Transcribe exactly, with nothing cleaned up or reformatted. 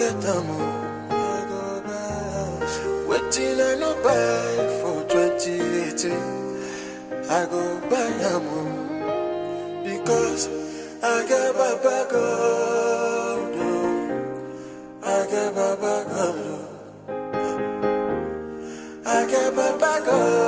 get them, I go buy. Waiting I no buy for twenty eighteen. I go buy them because I get Baba God. I get Baba God. I get Baba God.